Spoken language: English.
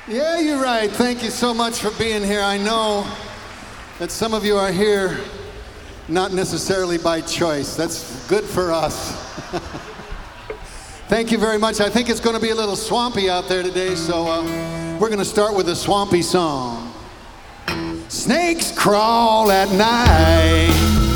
Yeah, you're right. Thank you so much for being here. I know that some of you are here not necessarily by choice. That's good for us. Thank you very much. I think it's going to be a little swampy out there today, so we're going to start with a swampy song. Snakes crawl at night.